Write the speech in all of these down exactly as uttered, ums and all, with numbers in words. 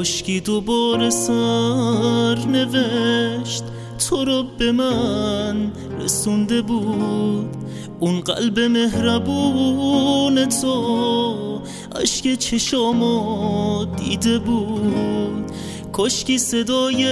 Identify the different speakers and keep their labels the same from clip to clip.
Speaker 1: کشکی دوباره سر نوشت تو رو به من رسونده بود اون قلب مهربون تو، اشک چشامو دیده بود. کشکی صدای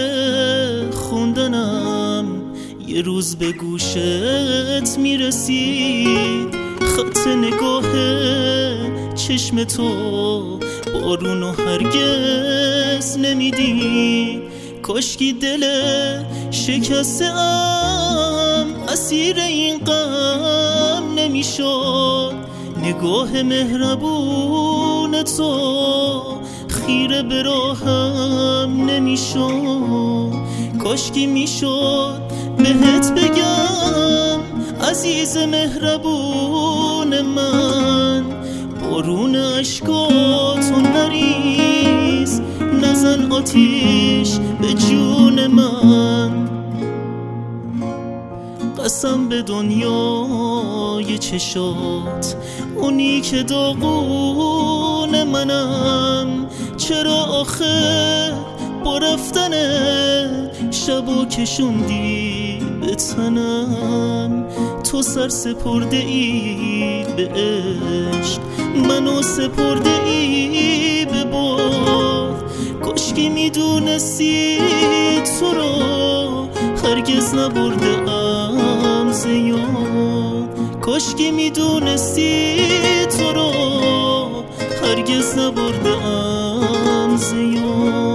Speaker 1: خوندنم یه روز به گوشت میرسید، خط نگاه چشم تو بارونو هرگز نمیدی. کاشکی دل شکسته ام اسیر این غم نمیشد، نگاه مهربون تو خیره به راهم نمیشد. کاشکی میشد بهت بگم عزیز مهربون من، بارون عشقاتو نریز، نزن آتیش به جون من. قسم به دنیای چشات اونی که داغون منم، چرا آخه با رفتن شبو کشوندی به تنم؟ تو سر سپرده ای به عشق، منو سپرده ای به باد. کاشکی میدونستی تو رو هرگز نبرده ام زیاد، کاشکی میدونستی تو رو هرگز نبرده ام زیاد.